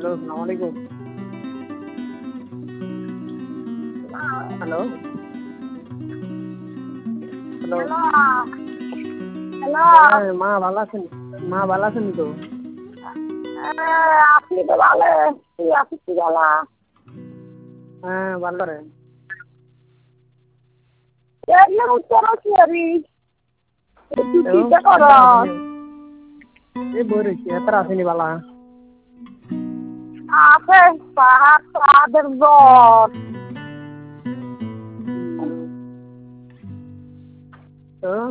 Hello, আসসালামু আলাইকুম। Hello, hello. Hello hello হ্যাঁ, মা ভালো আছেন? মা ভালো আছেন তো? আপনি তো ভালো আপনি কি ভালো হ্যাঁ, ভালো রে। এগুলো উত্তর কি হবি এবং চিন্তা কর এত আসেনি। এই বই রয়েছি, এত আসেনি বালা। আছে পাহাড় পাহাড়ের গড় তো